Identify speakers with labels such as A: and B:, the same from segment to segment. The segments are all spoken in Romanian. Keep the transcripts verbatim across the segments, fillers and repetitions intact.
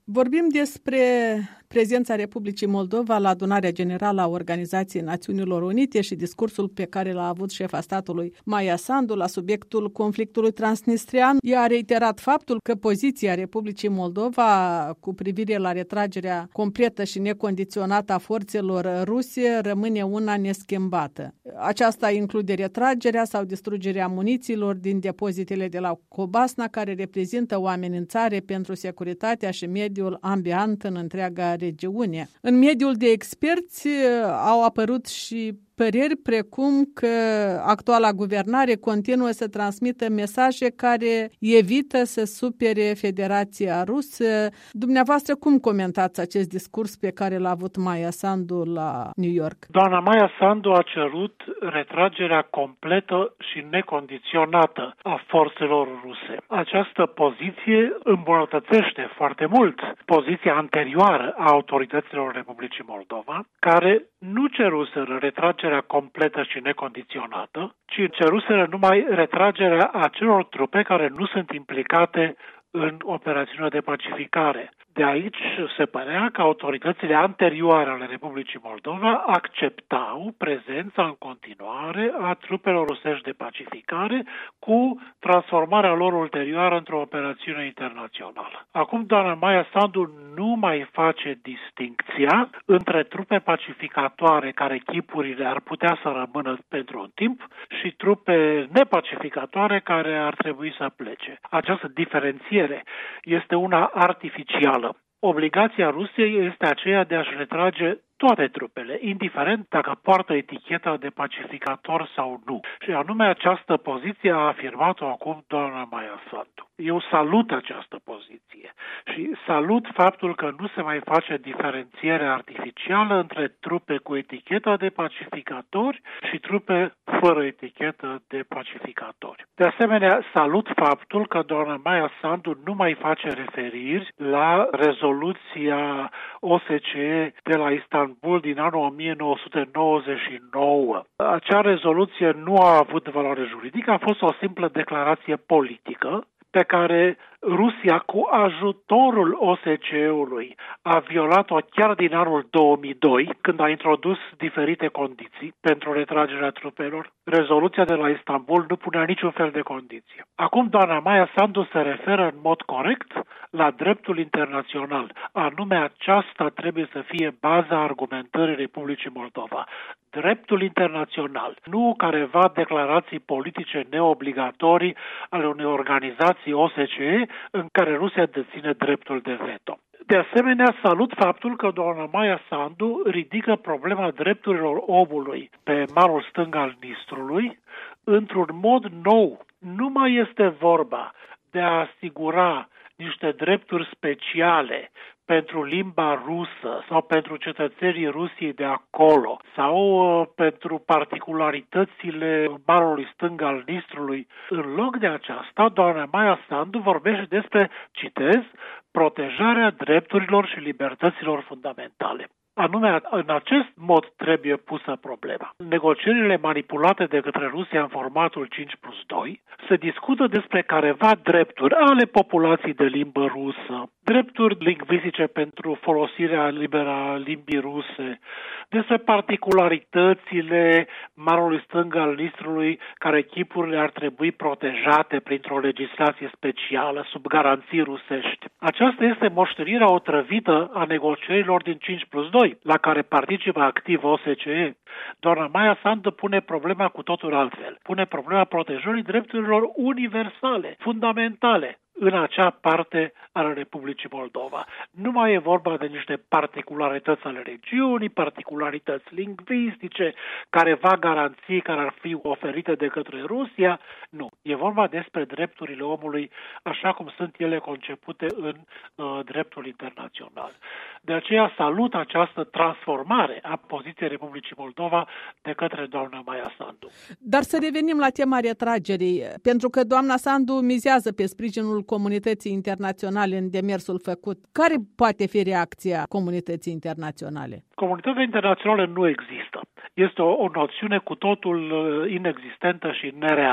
A: Vorbim despre prezența Republicii Moldova la adunarea generală a Organizației Națiunilor Unite și discursul pe care l-a avut șefa statului Maia Sandu la subiectul conflictului transnistrian. Ea a reiterat faptul că poziția Republicii Moldova cu privire la retragerea completă și necondiționată a forțelor ruse rămâne una neschimbată. Aceasta include retragerea sau distrugerea munițiilor din depozitele de la Cobasna, care reprezintă o amenințare pentru securitatea și mediul ambient în întreaga regiune. În mediul de experți au apărut și păreri precum că actuala guvernare continuă să transmită mesaje care evită să supere Federația Rusă. Dumneavoastră, cum comentați acest discurs pe care l-a avut Maia Sandu la New York?
B: Doamna Maia Sandu a cerut retragerea completă și necondiționată a forțelor ruse. Această poziție îmbunătățește foarte mult poziția anterioară a autorităților Republicii Moldova, care nu ceruseră retragerea completă și necondiționată, ci ceruseră numai retragerea acelor trupe care nu sunt implicate în operațiunea de pacificare. De aici se părea că autoritățile anterioare ale Republicii Moldova acceptau prezența în continuare a trupelor rusești de pacificare cu transformarea lor ulterioară într-o operațiune internațională. Acum doamna Maia Sandu nu mai face distincția între trupe pacificatoare care chipurile ar putea să rămână pentru un timp și trupe nepacificatoare care ar trebui să plece. Această diferențiere este una artificială. Obligația Rusiei este aceea de a-și retrage toate trupele, indiferent dacă poartă eticheta de pacificator sau nu. Și anume această poziție a afirmat-o acum doamna Maia Sandu. Eu salut această poziție și salut faptul că nu se mai face diferențiere artificială între trupe cu eticheta de pacificatori și trupe fără etichetă de pacificatori. De asemenea, salut faptul că doamna Maia Sandu nu mai face referiri la rezoluția O S C E de la Istanbul din anul o mie nouă sute nouăzeci și nouă. Acea rezoluție nu a avut valoare juridică, a fost o simplă declarație politică pe care Rusia, cu ajutorul O S C E-ului, a violat-o chiar din anul două mii doi, când a introdus diferite condiții pentru retragerea trupelor. Rezoluția de la Istanbul nu punea niciun fel de condiție. Acum doamna Maia Sandu se referă în mod corect la dreptul internațional. Anume, aceasta trebuie să fie baza argumentării Republicii Moldova. Dreptul internațional, nu careva declarații politice neobligatorii ale unei organizații O S C E în care Rusia deține dreptul de veto. De asemenea, salut faptul că doamna Maia Sandu ridică problema drepturilor omului pe malul stâng al Nistrului într-un mod nou. Nu mai este vorba de a asigura niște drepturi speciale pentru limba rusă sau pentru cetățenii Rusiei de acolo sau uh, pentru particularitățile malului stâng al Nistrului. În loc de aceasta, doamna Maia Sandu vorbește despre, citez, protejarea drepturilor și libertăților fundamentale. Anume, în acest mod trebuie pusă problema. Negocierile manipulate de către Rusia în formatul cinci plus doi se discută despre careva drepturi ale populației de limbă rusă, drepturi lingvistice pentru folosirea liberă a limbii ruse, despre particularitățile malului stâng al Nistrului, care chipurile ar trebui protejate printr-o legislație specială, sub garanții rusești. Aceasta este moștenirea otrăvită a negocierilor din cinci plus doi, la care participă activ O S C E. Doamna Maia Sandu pune problema cu totul altfel. Pune problema protejării drepturilor universale, fundamentale, în acea parte a Republicii Moldova. Nu mai e vorba de niște particularități ale regiunii, particularități lingvistice, careva garanții care ar fi oferite de către Rusia. Nu. E vorba despre drepturile omului așa cum sunt ele concepute în uh, dreptul internațional. De aceea salut această transformare a poziției Republicii Moldova de către doamna Maia Sandu.
A: Dar să revenim la tema retragerii, pentru că doamna Sandu mizează pe sprijinul comunității internaționale în demersul făcut. Care poate fi reacția comunității internaționale?
B: Comunitatea internațională nu există. Este o, o noțiune cu totul inexistentă și nereală.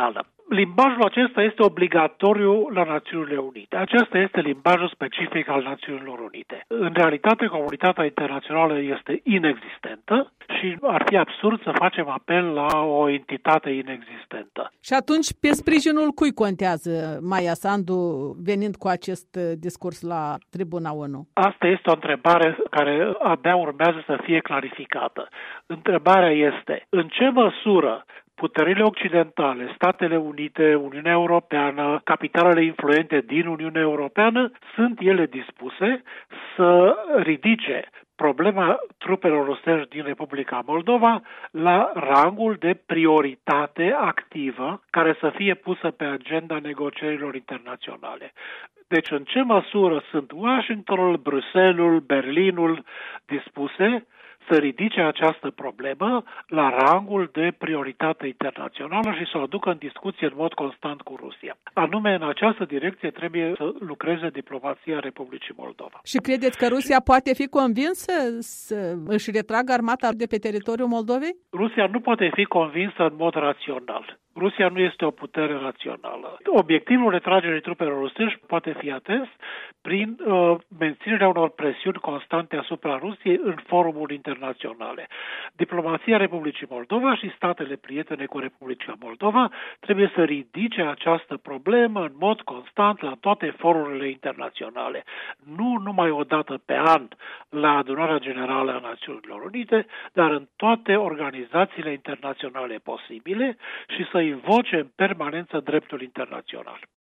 B: Limbajul acesta este obligatoriu la Națiunile Unite. Acesta este limbajul specific al Națiunilor Unite. În realitate, comunitatea internațională este inexistentă și ar fi absurd să facem apel la o entitate inexistentă.
A: Și atunci, pe sprijinul cui contează Maia Sandu venind cu acest discurs la tribuna O N U?
B: Asta este o întrebare care abia urmează să fie clarificată. Întrebarea este, în ce măsură puterile occidentale, Statele Unite, Uniunea Europeană, capitalele influente din Uniunea Europeană, sunt ele dispuse să ridice problema trupelor rusești din Republica Moldova la rangul de prioritate activă care să fie pusă pe agenda negocierilor internaționale. Deci în ce măsură sunt Washingtonul, Bruxelul, Berlinul dispuse să ridice această problemă la rangul de prioritate internațională și să o aducă în discuție în mod constant cu Rusia. Anume, în această direcție trebuie să lucreze diplomația Republicii Moldova.
A: Și credeți că Rusia poate fi convinsă să își retragă armata de pe teritoriul Moldovei?
B: Rusia nu poate fi convinsă în mod rațional. Rusia nu este o putere rațională. Obiectivul retragerii trupelor rusești poate fi atins prin uh, menținerea unor presiuni constante asupra Rusiei în forumuri internaționale. Diplomația Republicii Moldova și statele prietene cu Republica Moldova trebuie să ridice această problemă în mod constant la toate forurile internaționale. Nu numai o dată pe an la Adunarea Generală a Națiunilor Unite, dar în toate organizațiile internaționale posibile și să invoce în permanență dreptul internațional.